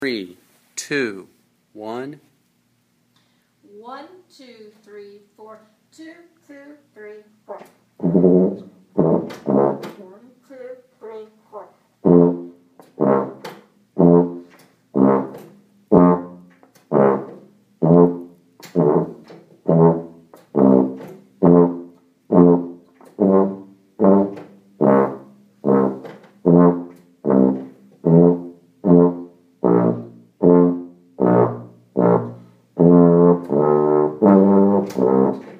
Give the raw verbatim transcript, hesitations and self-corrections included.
Three, two, one. One, two, three, four. Two, two, three, four. One, two, three, four. Thank you.